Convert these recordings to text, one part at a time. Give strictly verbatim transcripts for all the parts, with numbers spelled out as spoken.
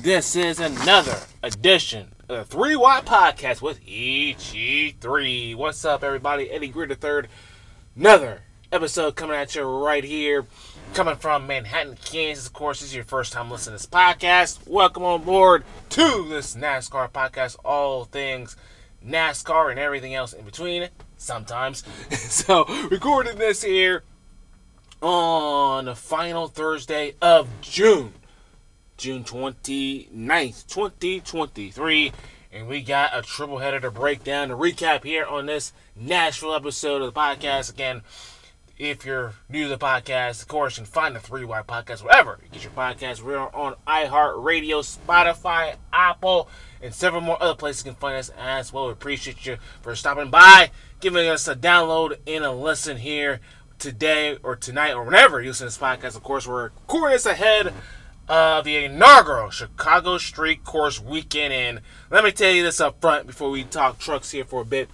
This is another edition of the three Watt Podcast with E G three. What's up, everybody? Eddie Greer the third. Another episode coming at you right here, coming from Manhattan, Kansas. Of course, this is your first time listening to this podcast. Welcome on board to this NASCAR podcast. All things NASCAR and everything else in between, sometimes. So, recording this here on the final Thursday of June. June twenty-ninth, twenty twenty-three, and we got a triple header to break down, to recap here on this Nashville episode of the podcast. Again, if you're new to the podcast, of course, you can find the three Watt Podcast wherever you get your podcast. We're on iHeartRadio, Spotify, Apple, and several more other places you can find us as well. We appreciate you for stopping by, giving us a download and a listen here today or tonight or whenever you listen to this podcast. Of course, we're recording this ahead of the inaugural Chicago Street Course weekend. And let me tell you this up front before we talk trucks here for a bit.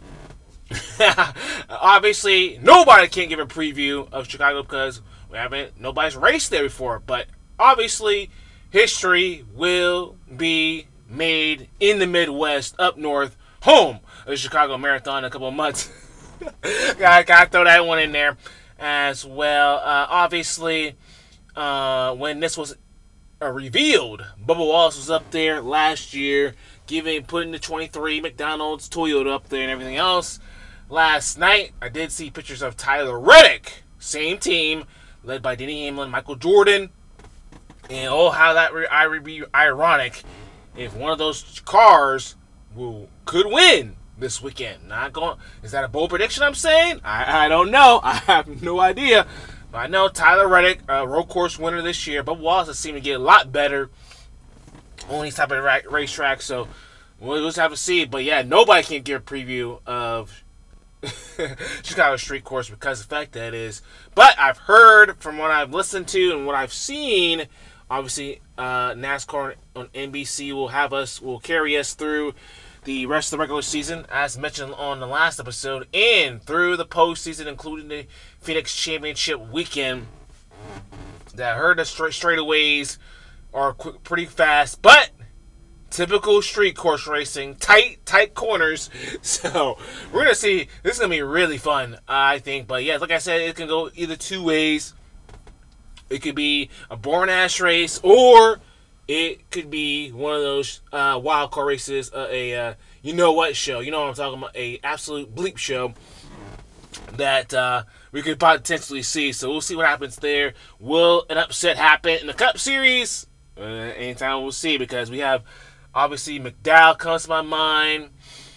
Obviously, nobody can give a preview of Chicago because we haven't, nobody's raced there before. But obviously, history will be made in the Midwest, up north, home of the Chicago Marathon in a couple of months. Gotta, gotta throw that one in there as well. Uh, obviously, uh, when this was uh, revealed, Bubba Wallace was up there last year, giving putting the twenty-three McDonald's Toyota up there and everything else. Last night, I did see pictures of Tyler Reddick, same team, led by Denny Hamlin, Michael Jordan, and oh, how that re- I would be ironic if one of those cars will could win this weekend. Not going. Is that a bold prediction? I'm saying I, I don't know. I have no idea. But I know Tyler Reddick, uh, road course winner this year. But Wallace has seemed to get a lot better on these type of ra- racetracks. So we'll just have to see. But yeah, nobody can give a preview of Chicago Street Course because of the fact that it is. But I've heard from what I've listened to and what I've seen. Obviously, uh, NASCAR on N B C will have us, will carry us through the rest of the regular season, as mentioned on the last episode, and through the postseason, including the Phoenix Championship weekend. That I heard the straight straightaways are quick, pretty fast, but typical street course racing, tight, tight corners. So we're gonna see. This is gonna be really fun, I think. But yeah, like I said, it can go either two ways. It could be a boring ass race, or it could be one of those uh, wild card races, uh, a uh, you know what show. You know what I'm talking about, a absolute bleep show that uh, we could potentially see. So we'll see what happens there. Will an upset happen in the Cup Series? Uh, anytime we'll see, because we have, obviously, McDowell comes to my mind,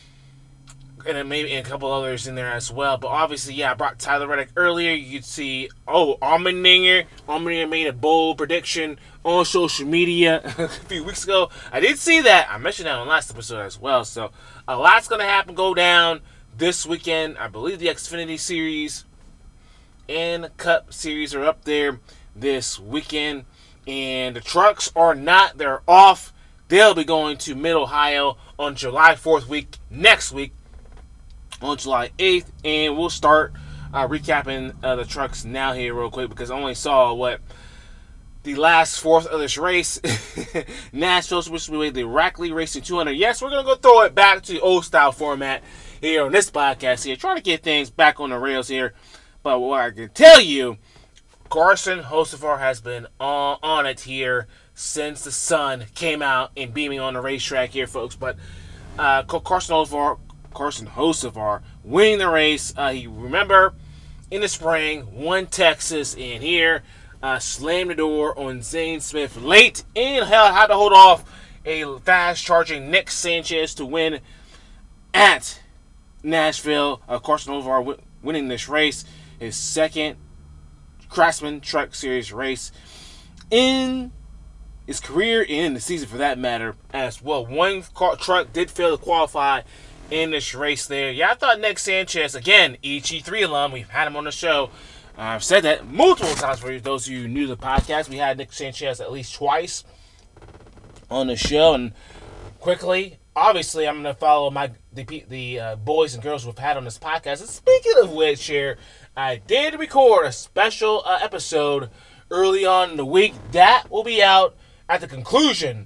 and then maybe a couple others in there as well. But obviously, yeah, I brought Tyler Reddick earlier. You could see, oh, Allmendinger. Allmendinger made a bold prediction on social media a few weeks ago. I did see that. I mentioned that on last episode as well. So a lot's going to happen, go down this weekend. I believe the Xfinity Series and the Cup Series are up there this weekend. And the trucks are not. They're off. They'll be going to Mid-Ohio on July fourth week, next week, on July eighth. And we'll start uh, recapping uh, the trucks now here real quick, because I only saw what the last fourth of this race. Nashville Speedway, the Rackley Racing two hundred. Yes, we're going to go throw it back to the old style format here on this podcast here. Trying to get things back on the rails here. But what I can tell you, Carson Hocevar has been on, on it here since the sun came out and beaming on the racetrack here, folks. But uh, Carson Hocevar, Carson Hocevar winning the race. Uh, you remember in the spring, won Texas, and here uh, slammed the door on Zane Smith late, and hell, had to hold off a fast-charging Nick Sanchez to win at Nashville. Uh, Carson Hocevar w- winning this race, his second Craftsman Truck Series race in his career and in the season for that matter as well. One car, truck did fail to qualify in this race there. Yeah, I thought Nick Sanchez, again, E G three alum, we've had him on the show. Uh, I've said that multiple times for those of you new to the podcast. We had Nick Sanchez at least twice on the show. And quickly, obviously, I'm going to follow my the, the uh, boys and girls we've had on this podcast. And speaking of which here, I did record a special uh, episode early on in the week. That will be out at the conclusion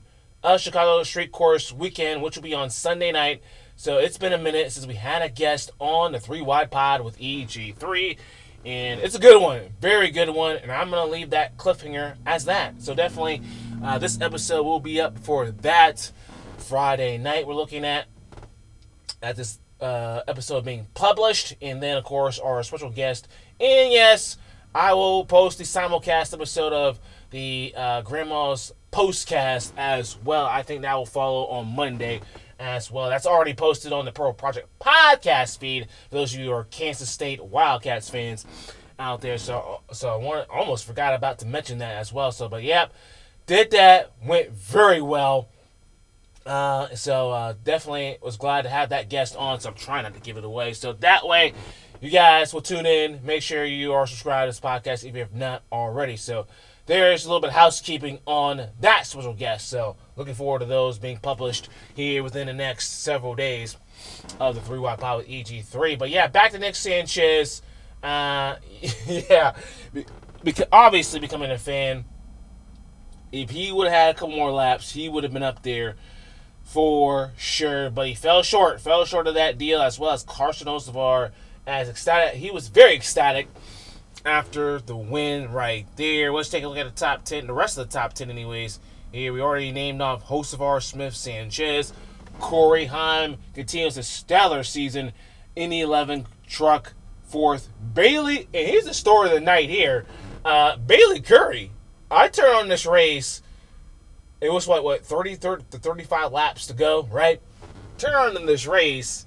of Chicago Street Course Weekend, which will be on Sunday night. So it's been a minute since we had a guest on the Three Wide Pod with E G three. And it's a good one. Very good one. And I'm going to leave that cliffhanger as that. So definitely uh, this episode will be up for that Friday night. We're looking at, at this uh, episode being published. And then, of course, our special guest. And yes, I will post the simulcast episode of the uh, Grandma's postcast as well. I think that will follow on Monday as well. That's already posted on the Pearl Project podcast feed for those of you who are Kansas State Wildcats fans out there. So, so I want, almost forgot about to mention that as well. So, but yep, did that, went very well. Uh, so uh, definitely was glad to have that guest on. So I'm trying not to give it away. So that way, you guys will tune in. Make sure you are subscribed to this podcast if you have not already. So there's a little bit of housekeeping on that special guest. So looking forward to those being published here within the next several days of the Three Wide Pod with E G three. But yeah, back to Nick Sanchez. Uh, yeah, because obviously becoming a fan, if he would have had a couple more laps, he would have been up there for sure. But he fell short, fell short of that deal, as well as Carson Hocevar. As ecstatic, he was very ecstatic after the win right there. Let's take a look at the top ten, the rest of the top ten anyways. Here we already named off Hocevar, Smith, Sanchez. Corey Heim continues a stellar season in the eleven truck fourth. Bailey, and here's the story of the night here. Uh, Bailey Curry, I turned on this race. It was what, what, thirty, thirty to thirty-five laps to go, right? Turn on this race.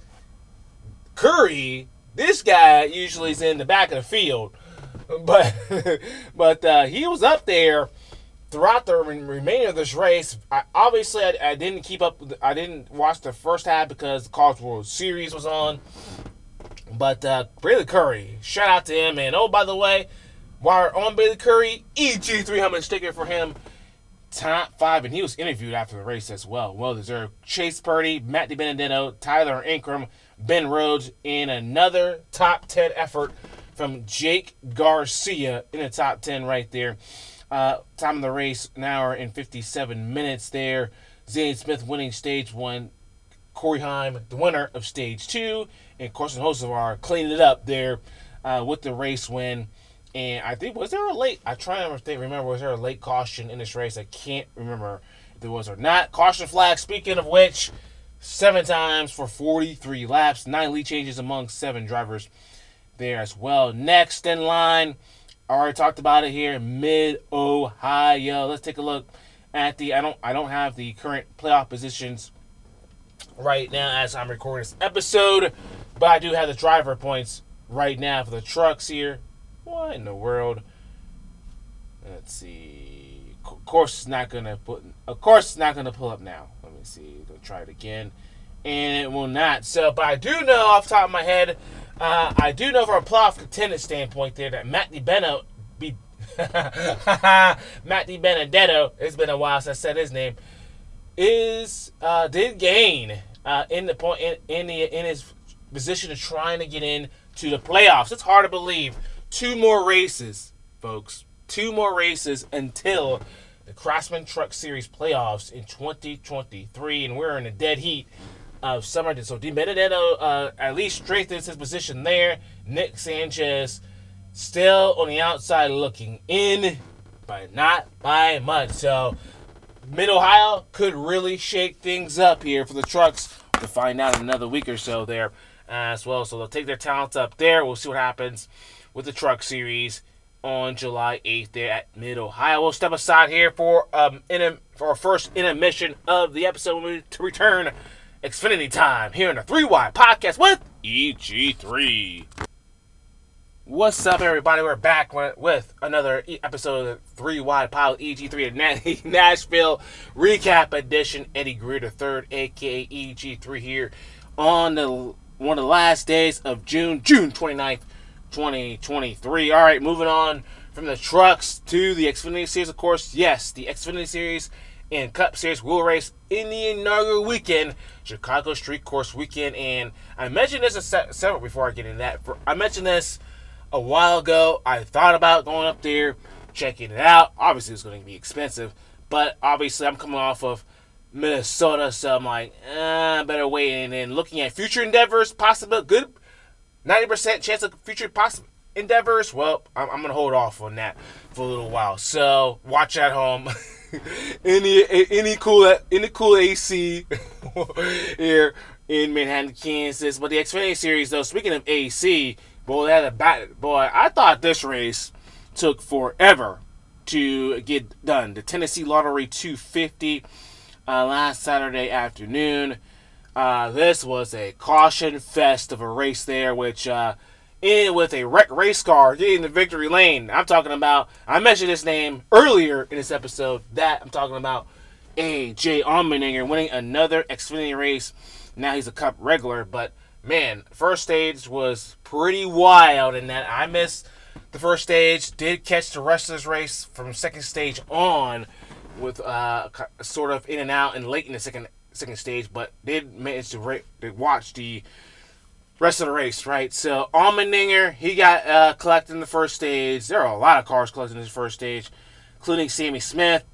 Curry, this guy usually is in the back of the field. But but uh, he was up there throughout the remainder of this race. I, obviously, I, I didn't keep up. I didn't watch the first half because the College World Series was on. But uh, Bailey Curry, shout out to him. And oh, by the way, while we're on Bailey Curry, E G three hundred sticker for him. Top five. And he was interviewed after the race as well. Well deserved. Chase Purdy, Matt DiBenedetto, Tyler Ankrum, Ben Rhodes, in another top ten effort from Jake Garcia in the top ten right there. Uh, time of the race, an hour and fifty-seven minutes there. Zane Smith winning stage one. Corey Heim, the winner of stage two. And Carson Hocevar cleaning it up there uh, with the race win. And I think, was there a late, I try to think, remember, was there a late caution in this race? I can't remember if there was or not. Caution flag, speaking of which, seven times for forty-three laps. Nine lead changes among seven drivers there as well. Next in line, I already talked about it here, Mid-Ohio. Let's take a look at the, I don't I don't have the current playoff positions right now as I'm recording this episode, but I do have the driver points right now for the trucks here. What in the world? Let's see. Of course it's not gonna put of course it's not gonna pull up now. Let me see. Go try it again. And it will not. So, but I do know off the top of my head, uh, I do know from a playoff contender standpoint there that Matt DiBenedetto, be, Matt DiBenedetto, it's been a while since I said his name, is uh, did gain uh, in the point in, in the in his position of trying to get in to the playoffs. It's hard to believe. Two more races, folks. Two more races until the Craftsman Truck Series playoffs in twenty twenty-three, and we're in a dead heat of summer. So DiBenedetto uh, at least strengthens his position there. Nick Sanchez still on the outside looking in, but not by much. So Mid-Ohio could really shake things up here for the trucks. To find out in another week or so there as well. So they'll take their talents up there. We'll see what happens with the Truck Series on July eighth there at Mid-Ohio. We'll step aside here for um in for our first intermission of the episode when we to return Xfinity time here in the Three Wide Podcast with E G three. What's up, everybody? We're back with another episode of Three Wide Pod with E G three, a Nashville recap edition. Eddie Greer the third, aka E G three, here on the one of the last days of June, June twenty-ninth, twenty twenty-three. All right, moving on from the trucks to the Xfinity Series, of course. Yes, the Xfinity Series and Cup Series will race in the inaugural weekend, Chicago Street Course Weekend. And I mentioned this a several before I get into that. I mentioned this a while ago. I thought about going up there, checking it out. Obviously, it's going to be expensive, but obviously, I'm coming off of Minnesota. So I'm like, eh, better wait. And then looking at future endeavors, possible good ninety percent chance of future possible endeavors. Well, I'm, I'm gonna hold off on that for a little while. So watch at home. any any cool any cool A C here in Manhattan, Kansas. But the Xfinity Series, though, speaking of A C, boy, that a bat, boy, I thought this race took forever to get done. The Tennessee Lottery two fifty uh, last Saturday afternoon. Uh, this was a caution fest of a race there, which uh, ended with a wrecked race car getting the victory lane. I'm talking about, I mentioned his name earlier in this episode, that I'm talking about A J Allmendinger winning another Xfinity race. Now he's a Cup regular, but man, first stage was pretty wild in that I missed the first stage, did catch the rest of this race from second stage on with uh, sort of in and out and late in the second second stage, but did manage to, ra- to watch the rest of the race, right? So Allmendinger, he got uh, collected in the first stage. There are a lot of cars collected in this first stage, including Sammy Smith.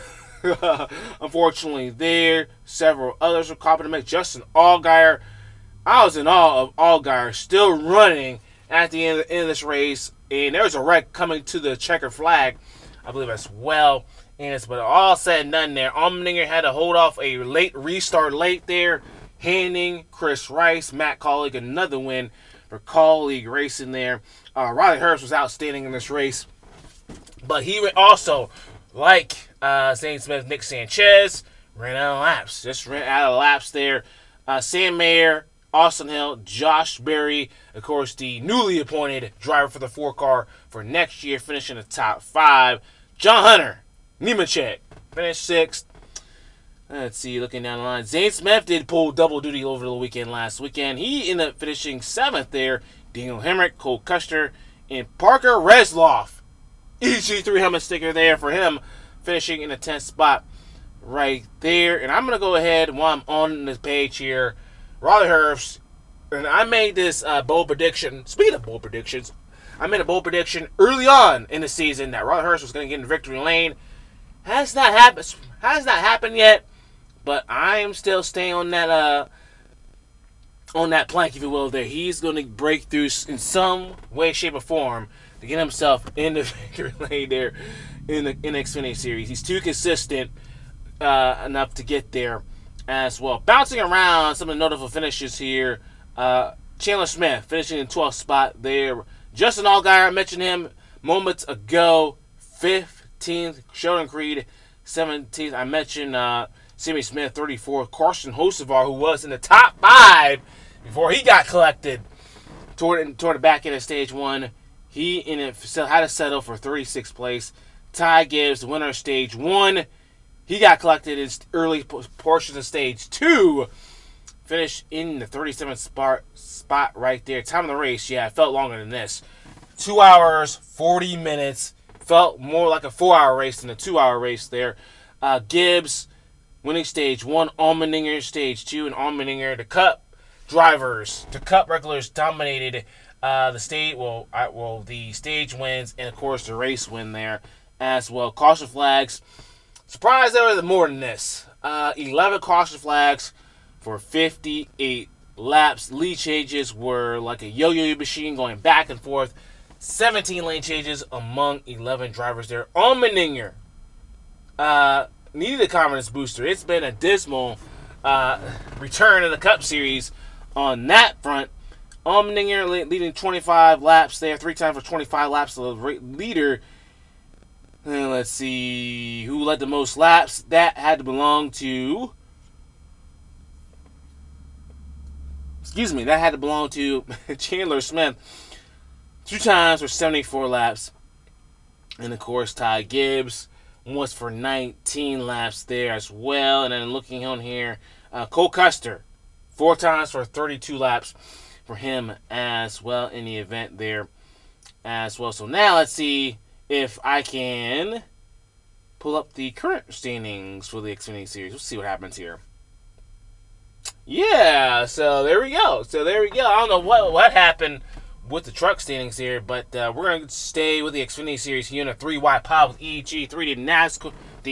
Unfortunately, there several others were caught in the mix. Justin Allgaier, I was in awe of Allgaier still running at the end of, the end of this race, and there was a wreck coming to the checker flag, I believe as well. And it's but all said and done there. Allmendinger had to hold off a late restart late there, handing Chris Rice, Matt Kaulig, another win for Kaulig Racing there. Uh, Riley Herbst was outstanding in this race, but he also, like uh, Zane Smith, Nick Sanchez, ran out of laps. Just ran out of laps there. Uh, Sam Mayer, Austin Hill, Josh Berry, of course, the newly appointed driver for the four car for next year, finishing the top five. John Hunter Nemechek finished sixth. Let's see, looking down the line. Zane Smith did pull double duty over the weekend last weekend. He ended up finishing seventh there. Daniel Hemrick, Cole Custer, and Parker Resloff. E G three helmet sticker there for him, finishing in the tenth spot right there. And I'm going to go ahead while I'm on this page here. Riley Herbst, and I made this uh, bold prediction. Speaking of bold predictions, I made a bold prediction early on in the season that Riley Herbst was going to get in the victory lane. Has not happened. Has not happened yet, but I am still staying on that uh on that plank, if you will. There, he's going to break through in some way, shape, or form to get himself in the victory lane there in the in the Xfinity Series. He's too consistent uh, enough to get there as well. Bouncing around some of the notable finishes here. Uh, Chandler Smith finishing in twelfth spot there. Justin Allgaier, I mentioned him moments ago, fifteenth. Sheldon Creed, seventeenth. I mentioned uh, Sammy Smith, thirty-fourth. Carson Hocevar, who was in the top five before he got collected toward, toward the back end of stage one. He in it, had to settle for thirty-sixth place. Ty Gibbs, the winner of stage one. He got collected in early portions of stage two. Finished in the thirty-seventh spot, spot right there. Time of the race, yeah, it felt longer than this. Two hours, forty minutes. Felt more like a four-hour race than a two-hour race there. Uh, Gibbs winning stage one, Allmendinger stage two, and Allmendinger, the Cup drivers, the Cup regulars dominated uh, the stage. Well, I, well, the stage wins, and of course the race win there as well. Caution flags. Surprised there was more than this. Uh, eleven caution flags for fifty-eight laps. Lead changes were like a yo-yo machine going back and forth. seventeen lane changes among eleven drivers there. Allmendinger uh, needed a confidence booster. It's been a dismal uh, return in the Cup Series on that front. Allmendinger leading twenty-five laps there, three times for twenty-five laps. The leader, and let's see who led the most laps. That had to belong to, excuse me, that had to belong to Chandler Smith. Two times for seventy-four laps. And, of course, Ty Gibbs was for nineteen laps there as well. And then looking on here, uh, Cole Custer, four times for thirty-two laps for him as well in the event there as well. So now let's see if I can pull up the current standings for the Xfinity Series. Let's see what happens here. Yeah, so there we go. So there we go. I don't know what what happened with the truck standings here, but uh, we're going to stay with the Xfinity Series here in a three wide pod with E G three, the NASCAR, the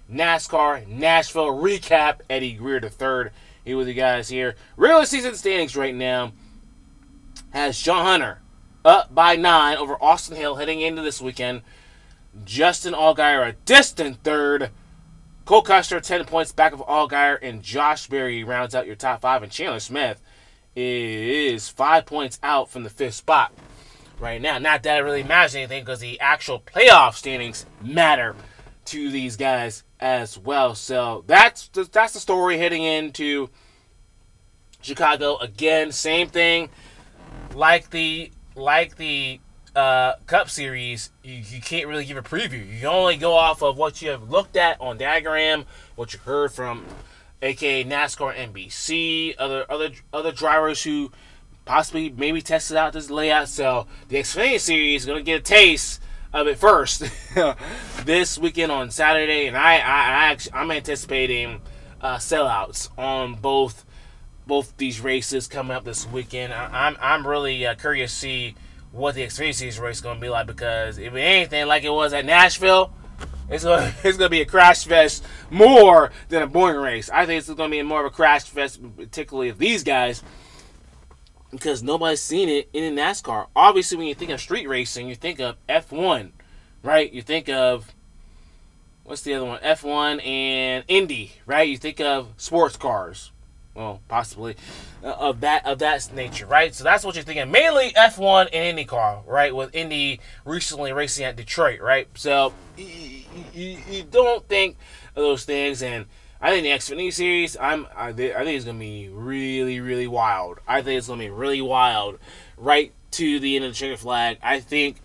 NASCAR Nashville recap. Eddie Greer the third here with you guys here. Regular season standings right now has John Hunter up by nine over Austin Hill heading into this weekend. Justin Allgaier a distant third. Cole Custer ten points back of Allgaier, and Josh Berry rounds out your top five, and Chandler Smith is five points out from the fifth spot right now. Not that it really matters anything because the actual playoff standings matter to these guys as well. So that's the, that's the story heading into Chicago. Again, same thing like the like the uh, Cup Series. You, you can't really give a preview. You can only go off of what you have looked at on Diagram, what you heard from A K A NASCAR N B C, other other other drivers who possibly maybe tested out this layout. So the Xfinity Series is going to get a taste of it first this weekend on Saturday, and I, I, I actually, I'm anticipating uh, sellouts on both both these races coming up this weekend. I, I'm I'm really uh, curious to see what the Xfinity Series race is going to be like, because if it ain't anything like it was at Nashville, it's going it's going to be a crash fest more than a boring race. I think it's going to be more of a crash fest, particularly of these guys, because nobody's seen it in NASCAR. Obviously, when you think of street racing, you think of F one, right? You think of, what's the other one? F one and Indy, right? You think of sports cars. Well, possibly uh, of that of that nature, right? So that's what you're thinking. Mainly F one and IndyCar, right? With Indy recently racing at Detroit, right? So you, you, you don't think of those things, and I think the Xfinity Series, I'm I, I think it's gonna be really, really wild. I think it's gonna be really wild, right to the end of the checkered flag. I think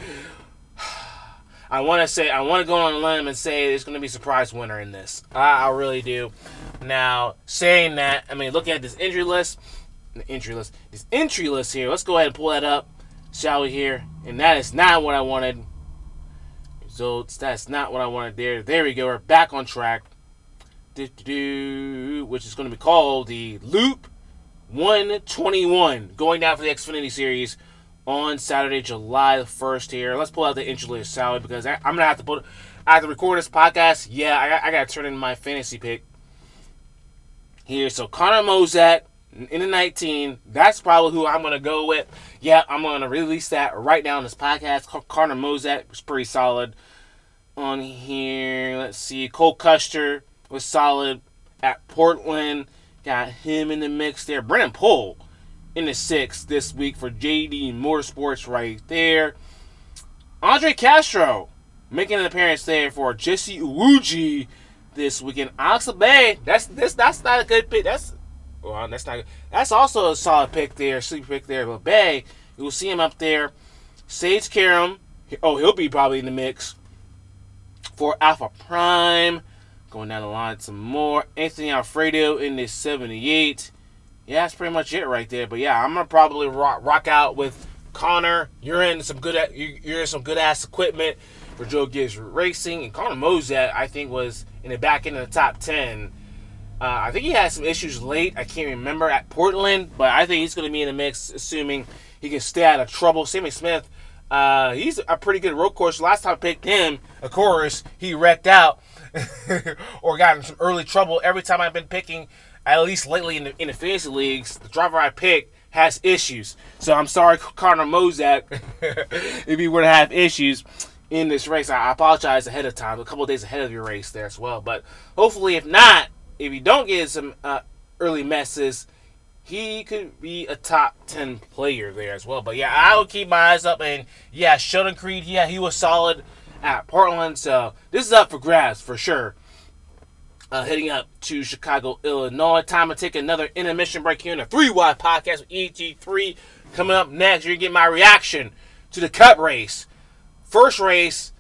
I want to say I want to go on a limb and say there's gonna be a surprise winner in this. I, I really do. Now, saying that, I mean, looking at this injury list, entry list, this entry list here. Let's go ahead and pull that up, shall we? Here, and that is not what I wanted. So that's not what I wanted there. There we go. We're back on track. Which is going to be called the Loop one twenty-one, going down for the Xfinity Series on Saturday, July the first here. Let's pull out the entry list, shall we? Because I, I'm going to have to put, I have to record this podcast. Yeah, I, I got to turn in my fantasy pick here. So Connor Mozak in the nineteen, that's probably who I'm going to go with. Yeah, I'm going to release that right now on this podcast. Connor Mozak was pretty solid on here. Let's see, Cole Custer was solid at Portland. Got him in the mix there. Brennan Poole in the sixth this week for J D Motorsports right there. Andre Castro making an appearance there for Jesse Iwuji this weekend. Alex Bay, that's this that's not a good pick. That's well, that's not good. That's also a solid pick there, sleeper pick there. But Bay, you'll see him up there. Sage Karam, oh, he'll be probably in the mix for Alpha Prime. Going down the line some more. Anthony Alfredo in this seventy-eight. Yeah, that's pretty much it right there. But yeah, I'm gonna probably rock, rock out with Connor. You're in some good you're in some good ass equipment for Joe Gibbs Racing, and Connor Mozak I think was in the back end of the top ten. Uh, I think he had some issues late. I can't remember at Portland, but I think he's gonna be in the mix, assuming he can stay out of trouble. Sammy Smith, uh, he's a pretty good road course. Last time I picked him, of course, he wrecked out. Or got in some early trouble. Every time I've been picking, at least lately in the, in the fantasy leagues, the driver I pick has issues. So I'm sorry, Connor Mozak, if you were to have issues in this race. I apologize ahead of time, a couple of days ahead of your race there as well. But hopefully, if not, if you don't get some uh, early messes, he could be a top ten player there as well. But yeah, I will keep my eyes up. And yeah, Sheldon Creed, yeah, he was solid at Portland, so this is up for grabs for sure. Uh, heading up to Chicago, Illinois. Time to take another intermission break here in the three wide podcast with E G three. Coming up next, you're going to get my reaction to the Cup race. First race,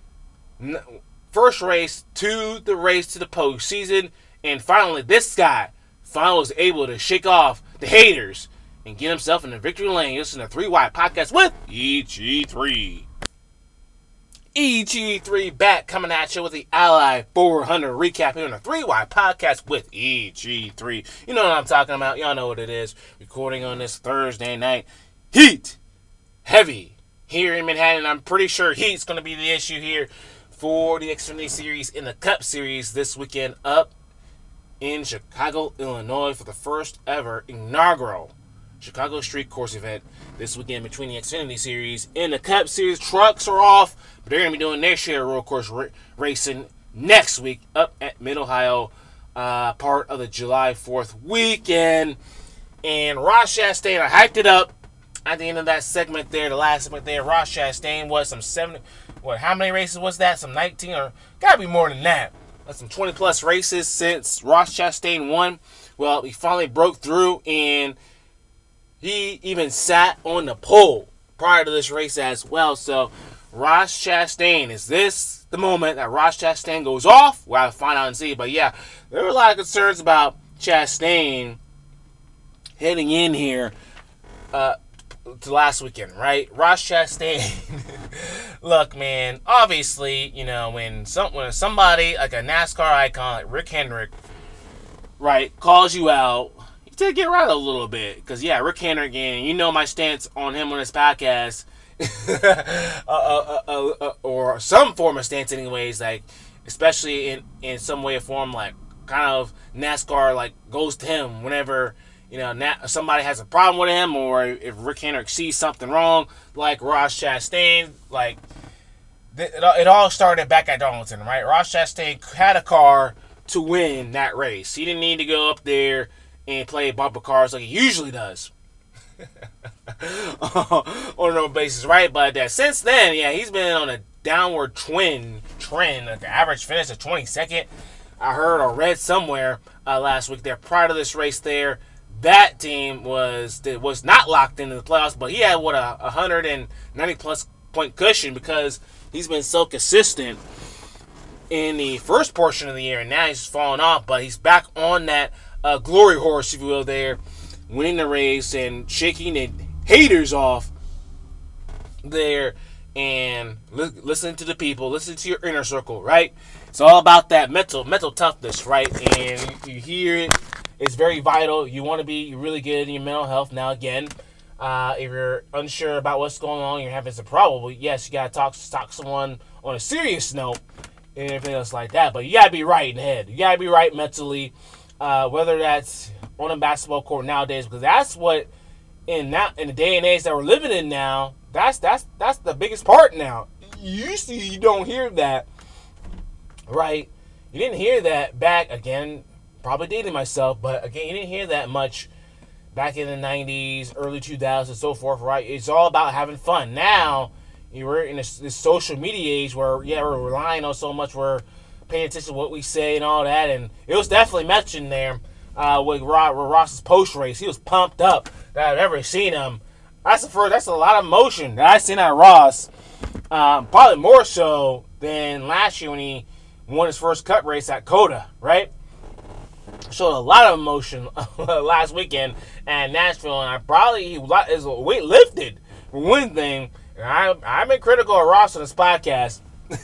first race to the race to the postseason. And finally, this guy finally was able to shake off the haters and get himself in the victory lane. Listen to the three wide podcast with E G three. E G three back coming at you with the Ally four hundred recap here on the three wide podcast with E G three. You know what I'm talking about. Y'all know what it is. Recording on this Thursday night. Heat. Heavy. Here in Manhattan. I'm pretty sure heat's going to be the issue here for the Xfinity Series in the Cup Series this weekend up in Chicago, Illinois for the first ever inaugural Chicago Street Course event this weekend between the Xfinity Series and the Cup Series. Trucks are off, but they're going to be doing their share of road course ra- racing next week up at Mid-Ohio, uh, part of the July fourth weekend. And Ross Chastain, I hyped it up at the end of that segment there, the last segment there. Ross Chastain was some seven, what, how many races was that? Some nineteen, or gotta be more than that. That's some twenty plus races since Ross Chastain won. Well, he finally broke through, and he even sat on the pole prior to this race as well. So, Ross Chastain, is this the moment that Ross Chastain goes off? We'll have to find out and see. But yeah, there were a lot of concerns about Chastain heading in here uh, to last weekend, right? Ross Chastain. Look, man, obviously, you know, when, some, when somebody like a NASCAR icon like Rick Hendrick, right, calls you out, you take it right a little bit. Because, yeah, Rick Hendrick, and you know my stance on him on this podcast, uh, uh, uh, uh, or some form of stance anyways, like, especially in, in some way or form, like, kind of NASCAR, like, goes to him whenever, you know, somebody has a problem with him, or if Rick Hendrick sees something wrong, like Ross Chastain, like, it all started back at Darlington, right? Ross Chastain had a car to win that race. He didn't need to go up there and play bumper cars like he usually does on a normal basis, right? But uh, since then, yeah, he's been on a downward twin trend, like the average finish of twenty-second. I heard or read somewhere uh, last week there prior to this race there, that team was was not locked into the playoffs, but he had, what, a one hundred ninety plus point cushion because he's been so consistent in the first portion of the year, and now he's fallen off, but he's back on that uh, glory horse, if you will, there, winning the race and shaking the haters off there, and li- listening to the people, listen to your inner circle, right? It's all about that mental mental toughness, right? And you, you hear it. It's very vital. You want to be really good in your mental health. Now, again, uh, if you're unsure about what's going on, you're having some problem, well, yes, you got to talk, talk to someone on a serious note and everything else like that. But you got to be right in the head. You got to be right mentally, uh, whether that's on a basketball court nowadays, because that's what, in that in the day and age that we're living in now, that's that's that's the biggest part now. Usually you don't hear that, right? You didn't hear that back, again, probably dating myself, but again, you didn't hear that much back in the nineties, early two thousands, and so forth, right? It's all about having fun. Now, we're in this, this social media age where, yeah, we're relying on so much, we're paying attention to what we say and all that, and it was definitely mentioned there uh, with, Ross, with Ross's post-race. He was pumped up that I've ever seen him. That's the first, that's a lot of emotion that I've seen out of Ross, um, probably more so than last year when he won his first Cup race at COTA, right? Showed a lot of emotion last weekend at Nashville, and I probably his weight lifted for one thing. And I I've been critical of Ross on this podcast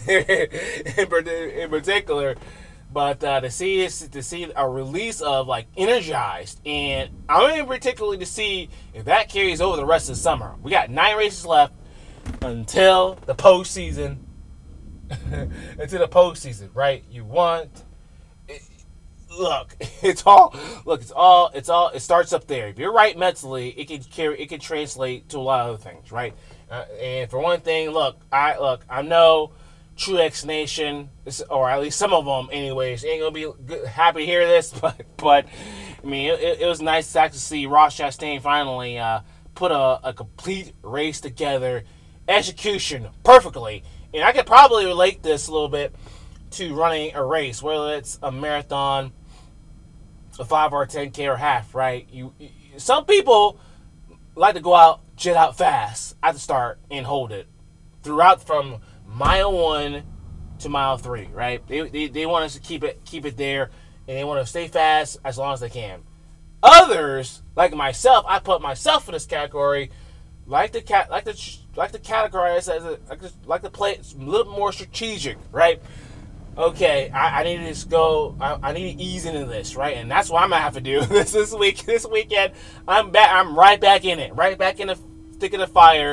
in particular, but uh, to see to see a release of like energized, and I'm in particularly to see if that carries over the rest of the summer. We got nine races left until the postseason. Until the postseason, right? You want. Look, it's all look. It's all. It's all. It starts up there. If you're right mentally, it can carry. It can translate to a lot of other things, right? Uh, and for one thing, look, I look. I know Truex Nation, or at least some of them, anyways, ain't gonna be good, happy to hear this, but but I mean, it, it was nice to actually see Ross Chastain finally uh, put a, a complete race together, execution perfectly, and I could probably relate this a little bit to running a race, whether it's a marathon, a five or a ten K or half, right? You, you some people like to go out, jet out fast at the start and hold it throughout from mile one to mile three, right? They they, they want us to keep it keep it there, and they want to stay fast as long as they can. Others, like myself, I put myself in this category, like the cat, like the like the categorize as a, like, like to play it a little more strategic, right? Okay, I, I need to just go. I, I need to ease into this, right? And that's what I'm gonna have to do this this week. This weekend, I'm back. I'm right back in it, right back in the thick of the fire.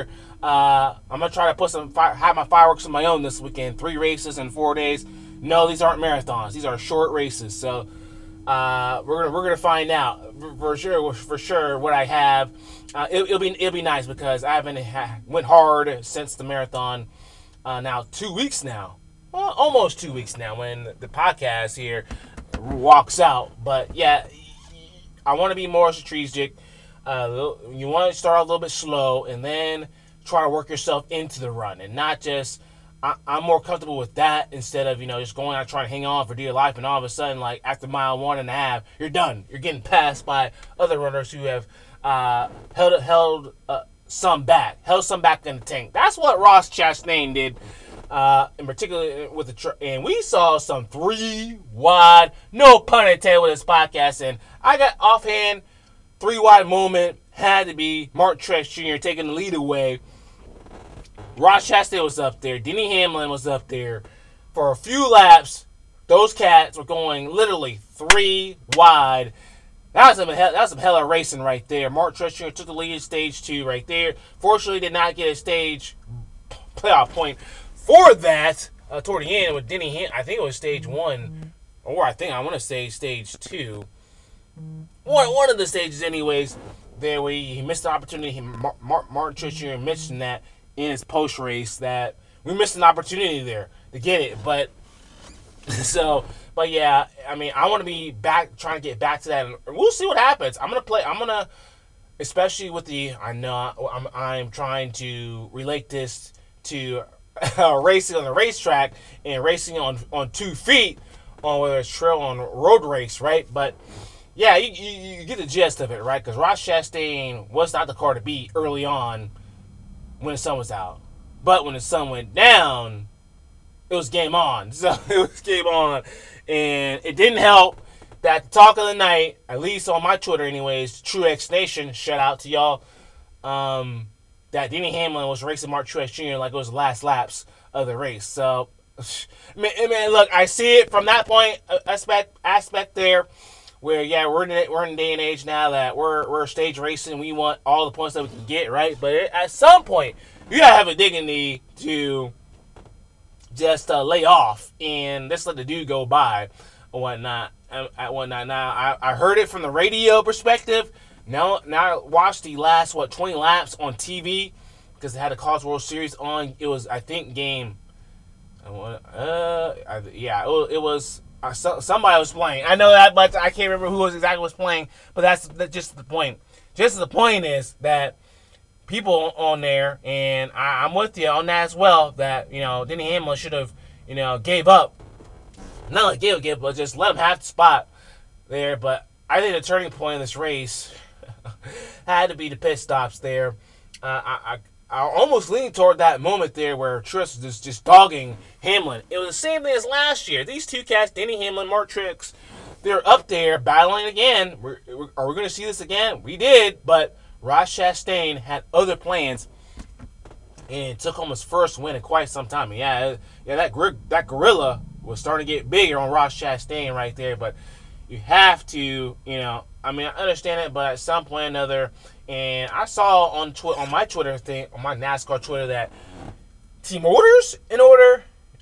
Uh, I'm gonna try to put some fire, have my fireworks of my own this weekend. Three races in four days. No, these aren't marathons. These are short races. So uh, we're gonna we're gonna find out for, for sure for sure what I have. Uh, it, it'll be it'll be nice because I haven't ha- went hard since the marathon. Uh, now two weeks now, well, almost two weeks now when the podcast here walks out. But yeah, I want to be more strategic. Uh, you want to start a little bit slow and then try to work yourself into the run, and not just. I, I'm more comfortable with that instead of you know just going out trying to hang on for dear life, and all of a sudden, like after mile one and a half, you're done. You're getting passed by other runners who have uh, held held uh, some back, held some back in the tank. That's what Ross Chastain did, uh, in particular with the tr- and we saw some three wide, no pun intended, with this podcast, and I got offhand three wide moment had to be Mark Truex Junior taking the lead away. Ross Chastain was up there. Denny Hamlin was up there. For a few laps, those cats were going literally three wide. That was some, that was some hella racing right there. Mark Truex Junior took the lead in stage two right there. Fortunately, did not get a stage playoff point for that uh, toward the end with Denny Hamlin. I think it was stage one, or I think I want to say stage two. One, one of the stages, anyways, there where he missed the opportunity. He, Mark, Mark, Mark Truex Junior mentioned that in his post race that we missed an opportunity there to get it, but so, but yeah, I mean, I want to be back, trying to get back to that, and we'll see what happens. I'm gonna play. I'm gonna, especially with the. I know I'm. I'm trying to relate this to uh, racing on the racetrack and racing on on two feet on whether it's trail on road race, right? But yeah, you, you, you get the gist of it, right? Because Ross Chastain was not the car to beat early on when the sun was out. But when the sun went down, it was game on. So it was game on. And it didn't help that the talk of the night, at least on my Twitter anyways, Truex Nation, shout out to y'all, um, that Denny Hamlin was racing Mark Truex Junior like it was the last laps of the race. So, man, man look, I see it from that point, aspect, aspect there, where, yeah, we're in, the, we're in a day and age now that we're we're stage racing. We want all the points that we can get, right? But it, at some point, you got to have a dignity to just uh, lay off and just let the dude go by or whatnot. At whatnot. Now, I, I heard it from the radio perspective. Now, now I watched the last, what, twenty laps on T V because they had the College World Series on. It was, I think, game, uh, yeah, it, it was... Somebody was playing. I know that, but I can't remember who was exactly was playing. But that's, that's just the point. Just the point is that people on there, and I, I'm with you on that as well, that, you know, Denny Hamlin should have, you know, gave up. Not like gave up, but just let him have the spot there. But I think the turning point of this race had to be the pit stops there. Uh, I, I I almost leaned toward that moment there where Truex was just dogging Hamlin. It was the same thing as last year. These two cats, Denny Hamlin, Mark Truex, they're up there battling again. We're, we're, are we going to see this again? We did, but Ross Chastain had other plans and took home his first win in quite some time. And yeah, yeah, that that gorilla was starting to get bigger on Ross Chastain right there. But you have to, you know, I mean, I understand it, but at some point or another. And I saw on twi- on my Twitter thing, on my NASCAR Twitter, that team orders in order,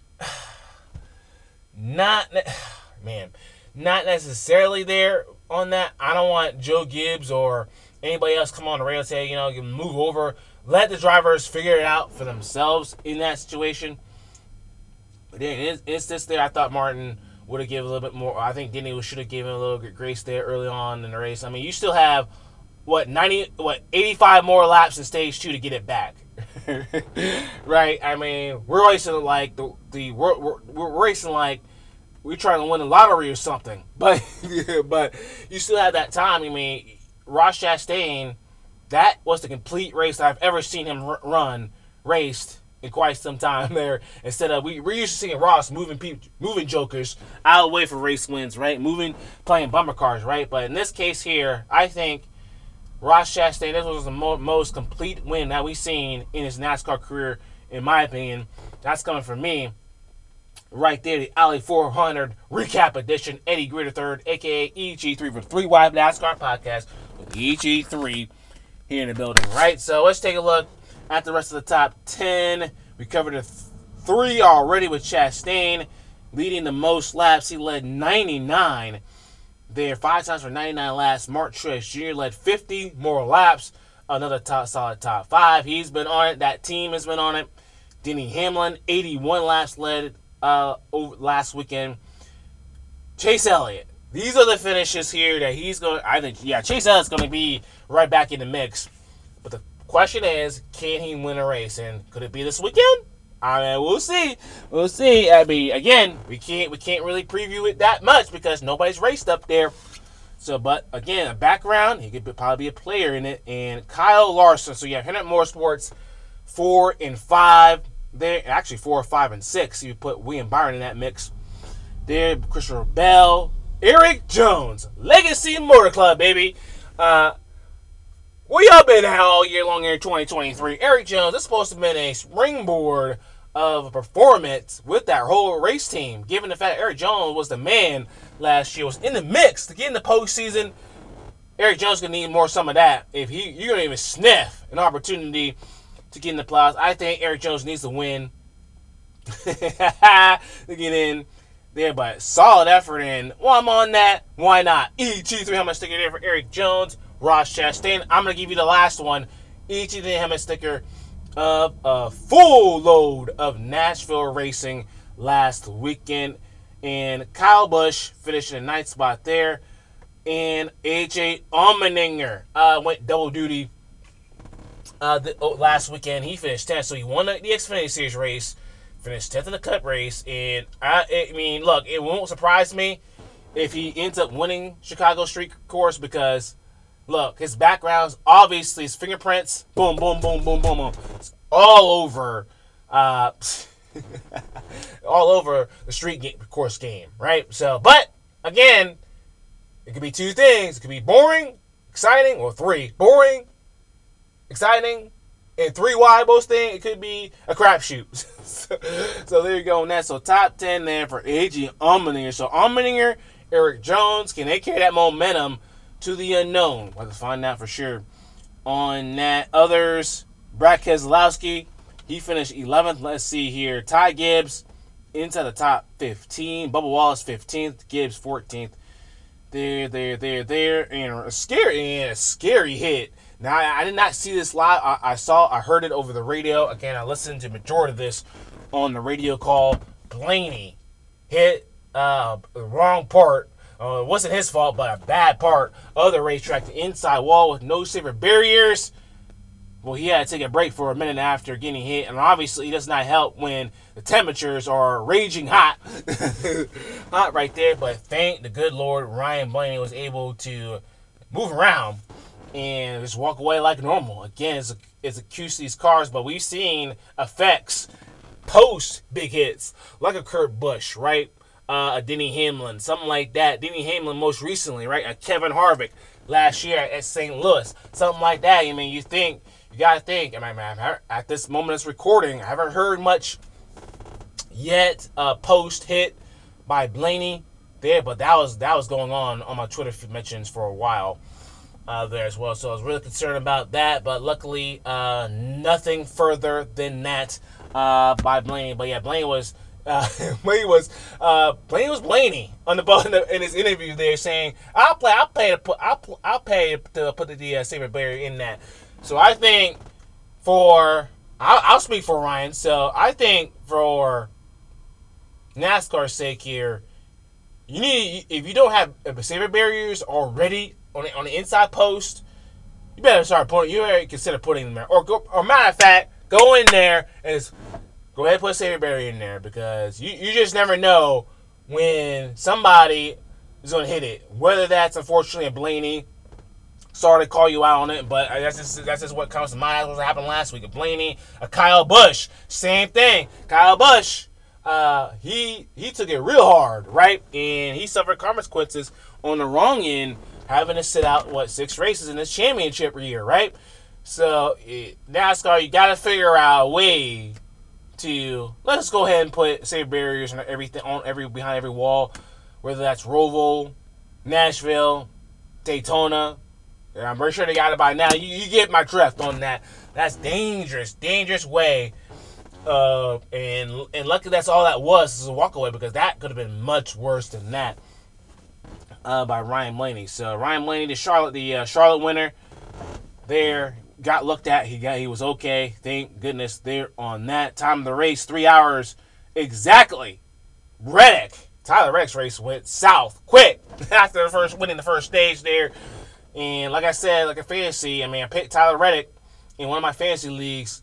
not, man, not necessarily there on that. I don't want Joe Gibbs or anybody else come on the radio and say, you know, move over. Let the drivers figure it out for themselves in that situation. But then in this instance there, I thought Martin would have given a little bit more. I think Denny should have given a little bit grace there early on in the race. I mean, you still have what ninety, what eighty-five more laps in stage two to get it back, right? I mean, we're racing like the the we're, we're, we're racing like we're trying to win the lottery or something. But but you still have that time. I mean, Ross Chastain, that was the complete race I've ever seen him r- run raced in quite some time there. Instead of we we're used to seeing Ross moving people, moving jokers out of the way for race wins, right? Moving, playing bumper cars, right? But in this case here, I think Ross Chastain, this was the mo- most complete win that we've seen in his NASCAR career, in my opinion. That's coming from me. Right there, the Alley four hundred Recap Edition. Eddie Gritter third, a k a. E G three, for the Three Wide NASCAR Podcast with E G three here in the building, right? So let's take a look At the rest of the top ten, we covered a th- three already with Chastain leading the most laps. He led ninety-nine there, five times for ninety-nine laps. Mark Truex Junior led fifty more laps. Another top solid top five. He's been on it. That team has been on it. Denny Hamlin, eighty-one laps led uh, over last weekend. Chase Elliott. These are the finishes here that he's going to, I think, yeah, Chase Elliott's going to be right back in the mix. But the question is, can he win a race? And could it be this weekend? I mean, we'll see. We'll see. I mean, again, we can't we can't really preview it that much because nobody's raced up there. So, but again, a background, he could be, probably be a player in it. And Kyle Larson. So you have Hendrick Motorsports four and five. There, actually four, five, and six. You put William Byron in that mix. There, Christopher Bell, Eric Jones, Legacy Motor Club, baby. Uh, where y'all been at all year long here in twenty twenty-three? Eric Jones, it's supposed to have been a springboard of a performance with that whole race team, given the fact that Eric Jones was the man last year, was in the mix to get in the postseason. Eric Jones gonna need more some of that. If he, you're gonna even sniff an opportunity to get in the playoffs, I think Eric Jones needs to win to get in there. But solid effort, and while I'm on that, why not? E T three helmet sticker there for Eric Jones, Ross Chastain. I'm gonna give you the last one. E T three helmet sticker of a full load of Nashville racing last weekend. And Kyle Busch finished in the ninth spot there. And A J Allmendinger uh, went double duty uh, the, oh, last weekend. He finished tenth, so he won the, the Xfinity Series race, finished tenth in the Cup race. And I, I mean, look, it won't surprise me if he ends up winning Chicago Street Course because, look, his background's obviously his fingerprints, boom, boom, boom, boom, boom, boom, it's all over, uh, all over the street game, course game, right? So, but again, it could be two things. It could be boring, exciting, or three boring, exciting, and three wide most thing. It could be a crapshoot. so, so there you go on that. So top ten there for A J Allmendinger. So Allmendinger, Eric Jones, can they carry that momentum to the unknown? We'll have to find out for sure on that. Others, Brad Keselowski, he finished eleventh. Let's see here. Ty Gibbs into the top fifteen. Bubba Wallace fifteenth. Gibbs fourteenth. There, there, there, there. And a scary, and a scary hit. Now, I, I did not see this live. I, I saw, I heard it over the radio. Again, I listened to the majority of this on the radio call. Blaney hit uh, the wrong part. Uh, it wasn't his fault, but a bad part of the racetrack. The inside wall with no safer barriers. Well, he had to take a break for a minute after getting hit. And obviously, it does not help when the temperatures are raging hot. Hot right there. But thank the good Lord, Ryan Blaney was able to move around and just walk away like normal. Again, it's a, it's a Q C's cars, but we've seen effects post big hits, like a Kurt Busch, right? Uh, a Denny Hamlin, something like that. Denny Hamlin most recently, right? A Kevin Harvick last year at Saint Louis, something like that. I mean, you think, you got to think, I mean, at this moment of recording, I haven't heard much yet uh, post hit by Blaney there, but that was that was going on on my Twitter mentions for a while. Uh, there as well, so I was really concerned about that, but luckily uh, nothing further than that uh, by Blaney. But yeah, Blaney was uh, Blaney was uh, Blaney was Blaney on the ball in his interview there, saying, "I'll play, I'll pay to put, I'll, I'll pay to put the, the uh, saber barrier in that." So I think for I'll, I'll speak for Ryan. So I think for NASCAR's sake here, you need if you don't have saber barriers already on the, on the inside post, you better start putting. You better consider putting them there, or go. Or matter of fact, go in there and just go ahead and put a saber barrier in there because you, you just never know when somebody is going to hit it. Whether that's unfortunately a Blaney. Sorry to call you out on it, but that's just that's just what comes to mind. That's what happened last week. A Blaney, a Kyle Busch, same thing. Kyle Busch, uh, he he took it real hard, right, and he suffered consequences on the wrong end, having to sit out what six races in this championship year, right? So it, NASCAR, you got to figure out a way to let's go ahead and put safe barriers and everything on every behind every wall, whether that's Roval, Nashville, Daytona. I'm pretty sure they got it by now. You, you get my drift on that. That's dangerous, dangerous way. Uh, and and luckily that's all that was, is a walkaway, because that could have been much worse than that. Uh, by Ryan Blaney. So Ryan Blaney, the Charlotte, the uh, Charlotte winner, there got looked at. He got he was okay. Thank goodness there on that. Time of the race, three hours exactly. Reddick, Tyler Reddick's race went south quick after the first winning the first stage there. And like I said, like a fantasy, I mean, I picked Tyler Reddick in one of my fantasy leagues,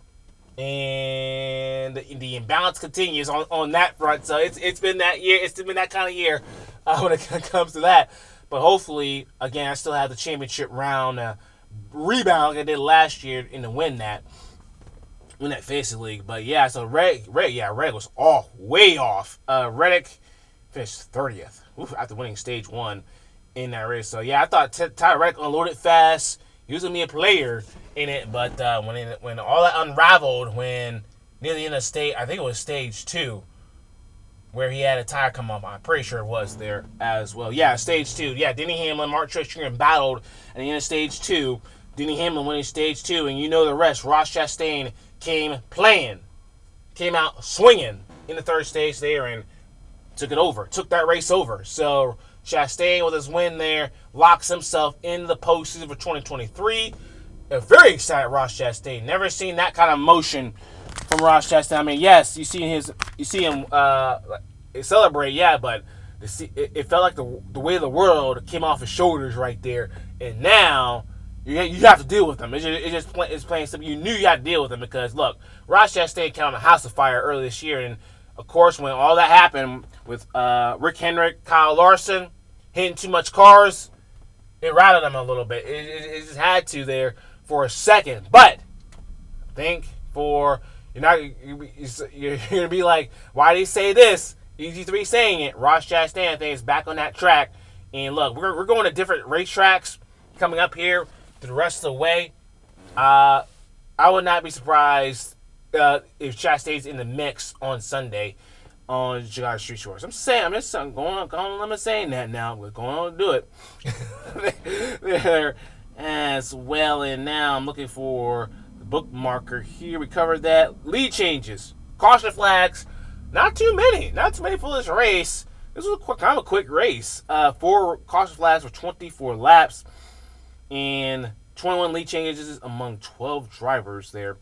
and the, the imbalance continues on, on that front. So it's it's been that year. It's been that kind of year uh, when it comes to that. But hopefully, again, I still have the championship round uh, rebound like I did last year in to win that, win that fantasy league. But yeah, so Red, Red, yeah, Red was off, way off. Uh, Reddick finished thirtieth after winning stage one in that race. So yeah, I thought T- Tyler Reddick unloaded fast. He was gonna be a player in it, but uh, when it, when all that unraveled, when near the end of stage, I think it was stage two, where he had a tire come off. I'm pretty sure it was there as well. Yeah, stage two. Yeah, Denny Hamlin, Mark Truex Junior battled at the end of stage two. Denny Hamlin winning stage two, and you know the rest. Ross Chastain came playing, came out swinging in the third stage there, and took it over, took that race over. So Chastain, with his win there, locks himself in the postseason for twenty twenty-three. A very excited Ross Chastain. Never seen that kind of motion from Ross Chastain. I mean, yes, you see his, you see him uh, celebrate, yeah, but it, it felt like the the weight of the world came off his shoulders right there. And now you you have to deal with them. It's just, it's just plain, it's plain simple. You knew you had to deal with them because look, Ross Chastain came on a house of fire earlier this year, and of course, when all that happened with uh, Rick Hendrick, Kyle Larson hitting too much cars, it rattled him a little bit. It, it, it just had to there for a second. But I think for you're not you're gonna be like, why did he say this? E G three saying it. Ross Chastain, I think, is back on that track. And look, we're we're going to different racetracks coming up here to the rest of the way. Uh, I would not be surprised uh, if Chastain's in the mix on Sunday on Chicago Street Shorts. I'm saying, I'm just going on, going on, I'm saying that now. We're going on to do it there as well. And now I'm looking for the bookmarker here. We covered that. Lead changes, caution flags. Not too many. Not too many for this race. This was a quick, kind of a quick race. Uh, four caution flags for twenty-four laps, and twenty-one lead changes among twelve drivers there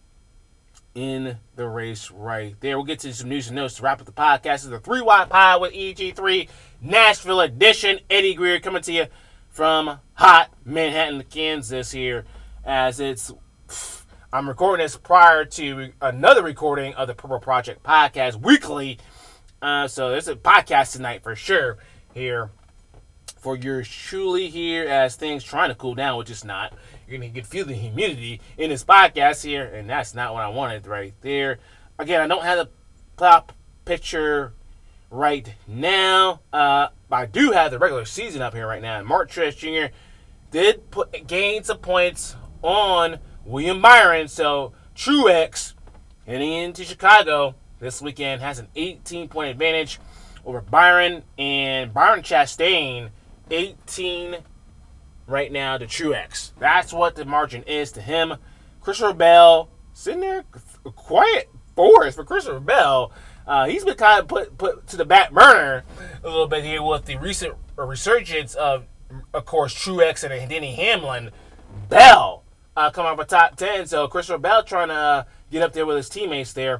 in the race right there. We'll get to some news and notes to wrap up the podcast. This is the three Wide Pod with E G three Nashville edition. Eddie Greer coming to you from hot Manhattan, Kansas here, as it's... I'm recording this prior to another recording of the Purple Project podcast weekly. Uh, so there's a podcast tonight for sure here for yours truly here as things trying to cool down, which is not. You're going to feel the humidity in this podcast here, and that's not what I wanted right there. Again, I don't have the plot picture right now. Uh, but I do have the regular season up here right now. And Mark Truex Junior did put gain some points on William Byron. So Truex heading into Chicago this weekend has an eighteen point advantage over Byron, and Byron Chastain eighteen right now to Truex. That's what the margin is to him. Christopher Bell sitting there quiet fourth for Christopher Bell. Uh, he's been kind of put put to the back burner a little bit here with the recent resurgence of, of course, Truex and Denny Hamlin. Bell Uh, come up a top ten. So Christopher Bell trying to uh, get up there with his teammates there.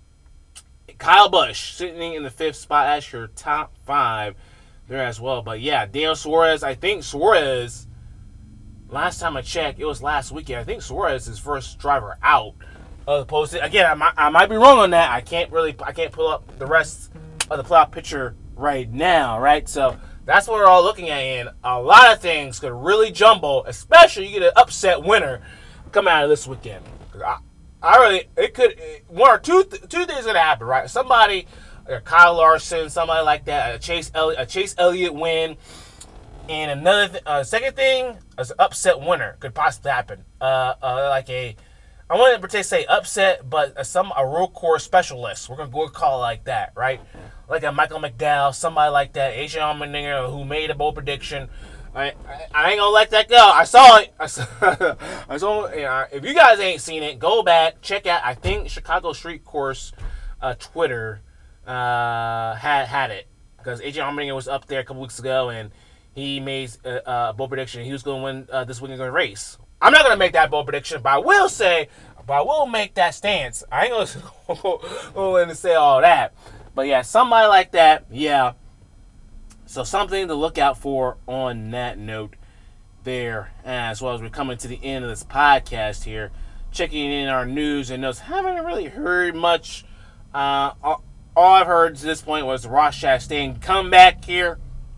Kyle Busch sitting in the fifth spot as your top five there as well. But yeah, Daniel Suarez. I think Suarez, last time I checked, it was last weekend. I think Suarez is first driver out of the post. Again, I might, I might be wrong on that. I can't really, I can't pull up the rest of the playoff picture right now, right? So that's what we're all looking at, and a lot of things could really jumble, especially you get an upset winner coming out of this weekend. I, I really, it could, one or two, two things going to happen, right? Somebody, a Kyle Larson, somebody like that, a Chase Elliott, a Chase Elliott win, and another, th- uh, second thing, is an upset winner could possibly happen. Uh, uh, like a, I wouldn't to say upset, but a, some a road course specialist. We're gonna go call it like that, right? Like a Michael McDowell, somebody like that, Adrian Allmendinger, who made a bold prediction I, I, I ain't gonna let that go. I saw it. I saw, I saw it. Yeah, if you guys ain't seen it, go back, check out. I think Chicago Street Course uh, Twitter uh, had had it because A J Allmendinger was up there a couple weeks ago and he made a, a bold prediction. He was going to win uh, this weekend going race. I'm not gonna make that bold prediction, but I will say, but I will make that stance. I ain't gonna go in and say all that, but yeah, somebody like that, yeah. So something to look out for on that note there, as well as we're coming to the end of this podcast here, checking in our news and notes. Haven't really heard much. Uh, all, all I've heard to this point was the Ross Chastain comeback here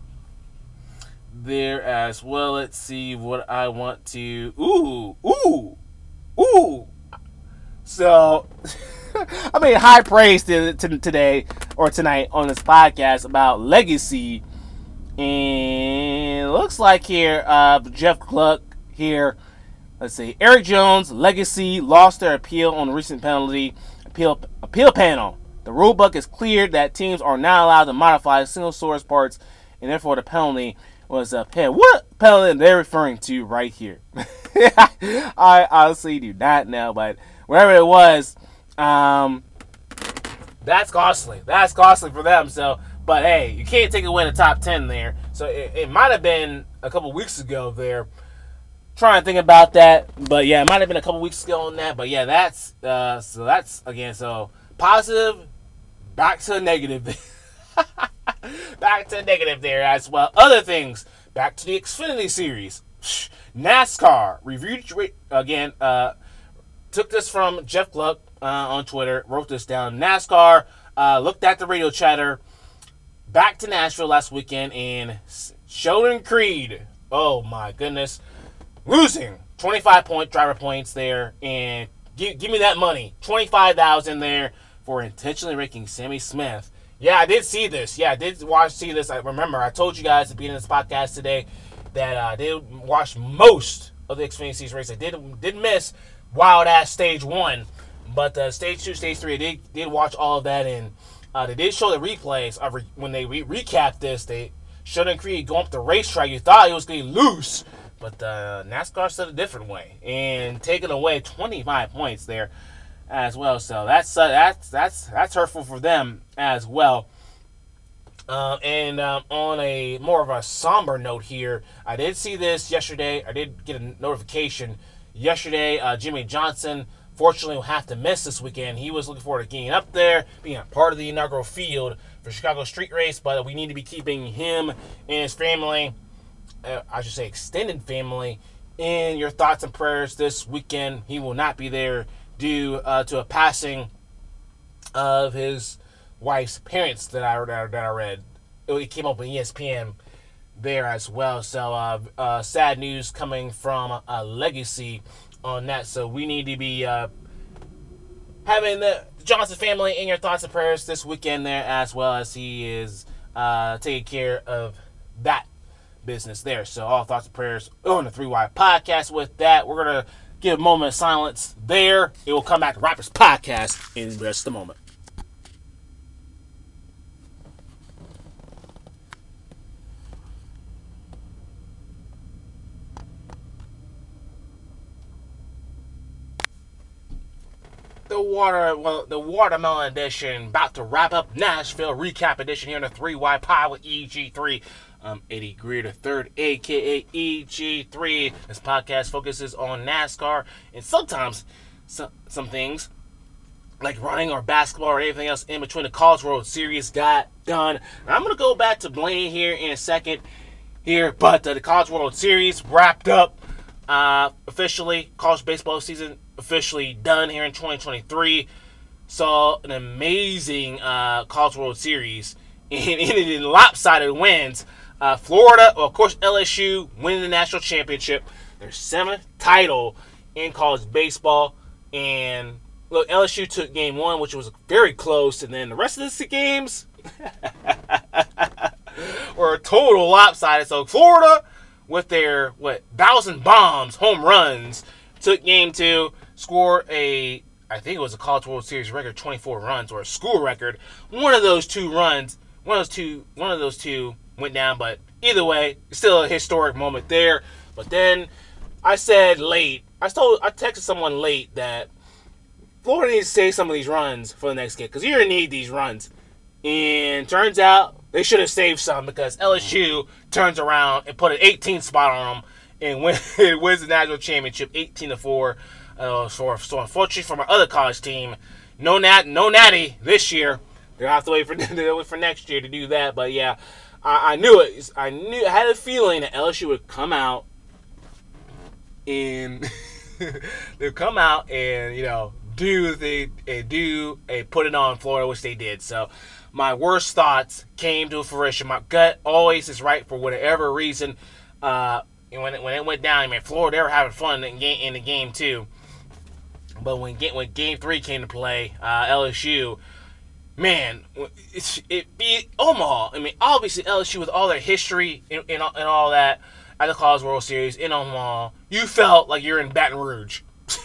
there as well. Let's see what I want to. Ooh, ooh, ooh. So, I mean, high praise to, to today or tonight on this podcast about legacy. And it looks like here, uh, Jeff Gluck here. Let's see. Eric Jones, Legacy, lost their appeal on the recent penalty appeal appeal panel. The rulebook is clear that teams are not allowed to modify single source parts, and therefore the penalty was upheld. What penalty are they referring to right here? I honestly do not know, but wherever it was, um, that's costly. That's costly for them. So. But hey, you can't take away the top ten there. So it, it might have been a couple weeks ago there. Trying to think about that. But yeah, it might have been a couple weeks ago on that. But yeah, that's uh so that's again so positive back to negative. Back to negative there as well. Other things, back to the Xfinity series. NASCAR reviewed again, uh took this from Jeff Gluck uh, on Twitter, wrote this down. NASCAR uh looked at the radio chatter. Back to Nashville last weekend, and Sheldon Creed, oh my goodness, losing twenty-five point driver points there, and give, give me that money, twenty-five thousand there for intentionally wrecking Sammy Smith. Yeah, I did see this. Yeah, I did watch see this. I remember I told you guys at the beginning of this podcast today that uh, I did watch most of the Xfinity Series race. I did did miss wild ass stage one, but uh, stage two, stage three, I did did watch all of that and. Uh, they did show the replays of re- when they re- recapped this. They Sheldon Creed going up the racetrack. You thought he was getting loose, but uh, NASCAR said a different way and taking away twenty-five points there as well. So that's uh, that's that's that's hurtful for them as well. Uh, and um, on a more of a somber note here, I did see this yesterday. I did get a notification yesterday. Uh, Jimmy Johnson. Fortunately, will have to miss this weekend. He was looking forward to getting up there, being a part of the inaugural field for Chicago Street Race, but we need to be keeping him and his family, uh, I should say extended family, in your thoughts and prayers this weekend. He will not be there due uh, to a passing of his wife's parents that I, that I read. It came up on E S P N there as well. So uh, uh, sad news coming from uh, Legacy on that, so we need to be uh, having the Johnson family in your thoughts and prayers this weekend there, as well as he is uh, taking care of that business there. So all thoughts and prayers on the three Y podcast. With that, we're gonna give a moment of silence there. It will come back to Rappers Podcast in just a moment. The water, well, the watermelon edition, about to wrap up Nashville recap edition here on the three Y Pod with E G three. I'm Eddie Greer the third, aka E G three. This podcast focuses on NASCAR and sometimes some, some things like running or basketball or anything else in between. The College World Series got done. Now, I'm gonna go back to Blaney here in a second here, but uh, the College World Series wrapped up uh, officially. College baseball season officially done here in twenty twenty-three. Saw an amazing uh, College World Series and ended in lopsided wins. Uh, Florida, well, of course, L S U winning the national championship, their seventh title in college baseball. And look, L S U took game one, which was very close, and then the rest of the games were a total lopsided. So Florida, with their what thousand bombs, home runs, took game two. Scored a, I think it was a College World Series record, twenty-four runs, or a school record. One of those two runs, one of those two, one of those two went down, but either way, it's still a historic moment there. But then I said late. I told I texted someone late that Florida needs to save some of these runs for the next game because you're gonna need these runs. And turns out they should have saved some because L S U turns around and put an eighteenth spot on them and win, wins the national championship eighteen to four. Uh, so, so unfortunately for my other college team, no nat, no natty this year. They'll have to wait for wait for next year to do that. But yeah, I, I knew it. I knew I had a feeling that L S U would come out and they'd come out and you know do the and do a put it on Florida, which they did. So my worst thoughts came to fruition. My gut always is right for whatever reason. Uh, and when it, when it went down, I mean, Florida, they were having fun in, game, in the game too. But when game, when game three came to play, uh, L S U, man, it, it beat Omaha. I mean, obviously L S U with all their history and, and, and all that at the College World Series in Omaha, you felt like you're in Baton Rouge.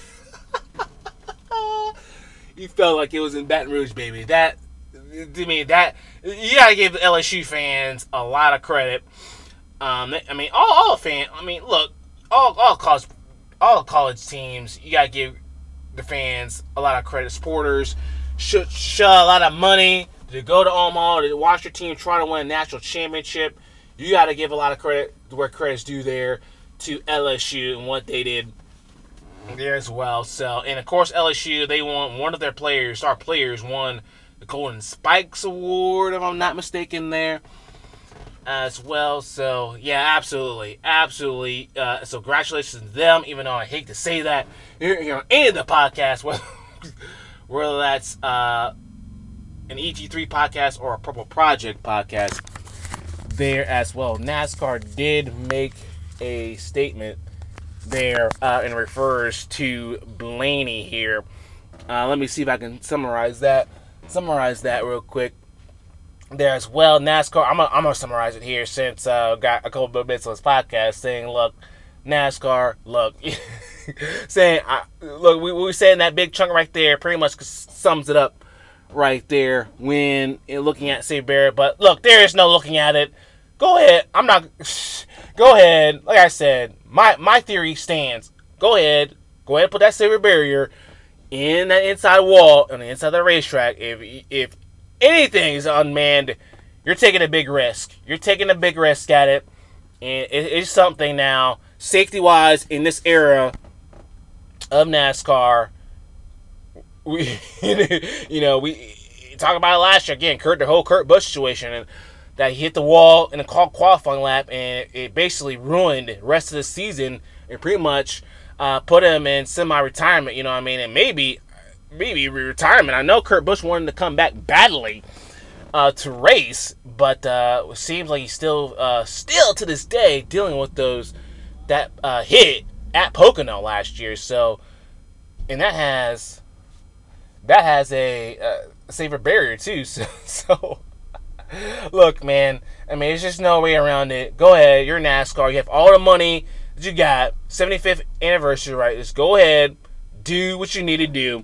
You felt like it was in Baton Rouge, baby. That, I mean, that you gotta give the L S U fans a lot of credit. Um, I mean, all all fans. I mean, look, all all college, all college teams, you gotta give the fans a lot of credit. Supporters should show a lot of money to go to Omaha to watch your team try to win a national championship. You got to give a lot of credit where credit's due there to L S U and what they did there as well. So, and of course, L S U, they won, one of their players, our players, won the Golden Spikes Award, if I'm not mistaken, there as well. So, yeah, absolutely, absolutely. Uh, so, congratulations to them, even though I hate to say that here, here on any of the podcasts, whether, whether that's uh, an E G three podcast or a Purple Project podcast there as well. NASCAR did make a statement there uh, and refers to Blaney here. Uh, let me see if I can summarize that. Summarize that real quick there as well. NASCAR, I'm gonna, I'm gonna summarize it here since I uh, got a couple of bits on this podcast saying, look, NASCAR, look, saying, I, look, we, we were saying that big chunk right there pretty much sums it up right there when looking at Save Barrett. But look, there is no looking at it. Go ahead. I'm not. Go ahead. Like I said, my my theory stands. Go ahead. Go ahead and put that saber barrier in that inside wall on the inside of the racetrack. If if anything is unmanned, you're taking a big risk. You're taking a big risk at it, and it, it's something now safety wise in this era of NASCAR. We you know we talked about it last year again. Kurt the whole Kurt Busch situation and. That he hit the wall in a qualifying lap, and it basically ruined the rest of the season and pretty much uh, put him in semi-retirement, you know what I mean? And maybe, maybe retirement. I know Kurt Busch wanted to come back badly uh, to race, but uh, it seems like he's still, uh, still to this day, dealing with those, that uh, hit at Pocono last year. So, and that has, that has a, uh, safer barrier too, so, so look, man, I mean, there's just no way around it. Go ahead, you're NASCAR. You have all the money that you got. seventy-fifth anniversary, right? Just go ahead, do what you need to do,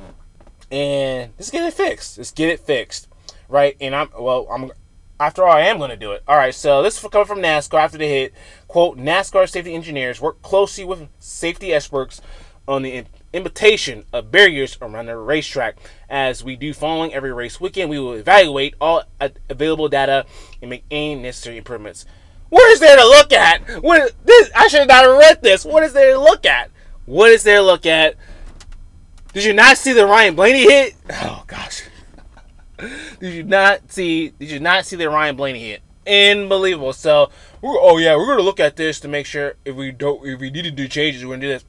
and just get it fixed. Just get it fixed, right? And I'm, well, I'm, after all, I am going to do it. All right, so this is coming from NASCAR after the hit. Quote, NASCAR safety engineers work closely with safety experts on the implementation of barriers around the racetrack. As we do following every race weekend, we will evaluate all available data and make any necessary improvements. What is there to look at? What this? I should have not read this. What is there to look at? What is there to look at? Did you not see the Ryan Blaney hit? Oh gosh. Did you not see? Did you not see the Ryan Blaney hit? Unbelievable. So, we're, oh yeah, we're gonna look at this to make sure if we don't, if we need to do changes, we're gonna do this.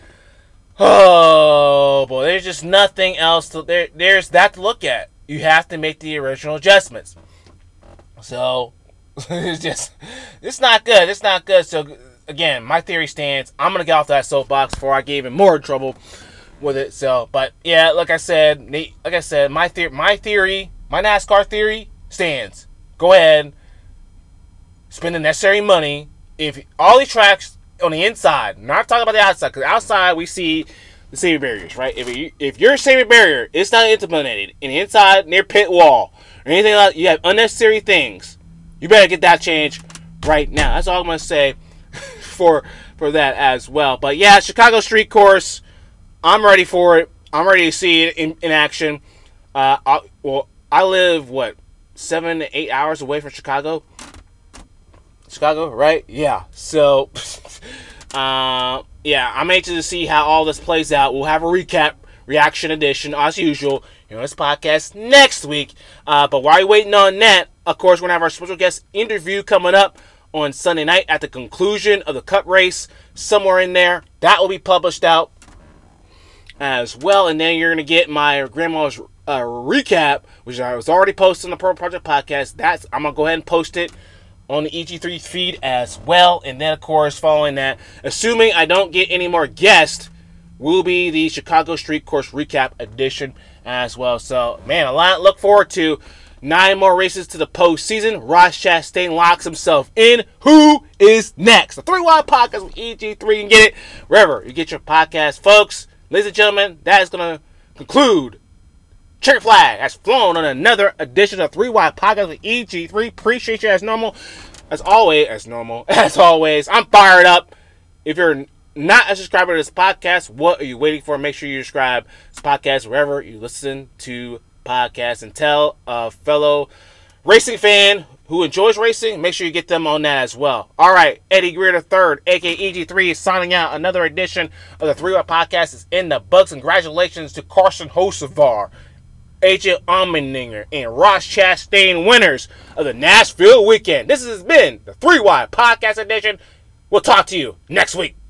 Oh boy, there's just nothing else to there. There's that to look at. You have to make the original adjustments. So it's just, it's not good. It's not good. So again, my theory stands. I'm gonna get off that soapbox before I get even more trouble with it. So, but yeah, like I said, like I said, my theory, my theory, my NASCAR theory stands. Go ahead, spend the necessary money. If all these tracks on the inside, not talking about the outside, because outside we see the safety barriers, right? If you, if your safety barrier is not implemented in the inside near pit wall or anything like that, you have unnecessary things, you better get that changed right now. That's all I'm going to say for for that as well. But yeah, Chicago Street Course, I'm ready for it. I'm ready to see it in, in action. Uh, I, well, I live, what, seven to eight hours away from Chicago? Chicago, right? Yeah. So, uh, yeah, I'm anxious to see how all this plays out. We'll have a recap, reaction edition, as usual, here on this podcast next week. Uh, but while you're waiting on that, of course, we're going to have our special guest interview coming up on Sunday night at the conclusion of the Cup race. Somewhere in there, that will be published out as well. And then you're going to get my grandma's uh, recap, which I was already posted on the Purple Project podcast. That's I'm going to go ahead and post it on the E G three feed as well. And then, of course, following that, assuming I don't get any more guests, will be the Chicago Street Course recap edition as well. So, man, a lot to look forward to. Nine more races to the postseason. Ross Chastain locks himself in. Who is next? The Three Wide Podcast with E G three. You can get it wherever you get your podcast, folks. Ladies and gentlemen, that is going to conclude Checker Flag has flown on another edition of Three Wide Podcast with E G three. Appreciate you as normal. As always, as normal, as always, I'm fired up. If you're not a subscriber to this podcast, what are you waiting for? Make sure you subscribe to this podcast wherever you listen to podcasts, and tell a fellow racing fan who enjoys racing, make sure you get them on that as well. All right, Eddie Greer the third, aka E G three, is signing out. Another edition of the Three Way Podcast is in the books. Congratulations to Carson Hocevar, A J Allmendinger, and Ross Chastain, winners of the Nashville weekend. This has been the Three Wide Podcast edition. We'll talk to you next week.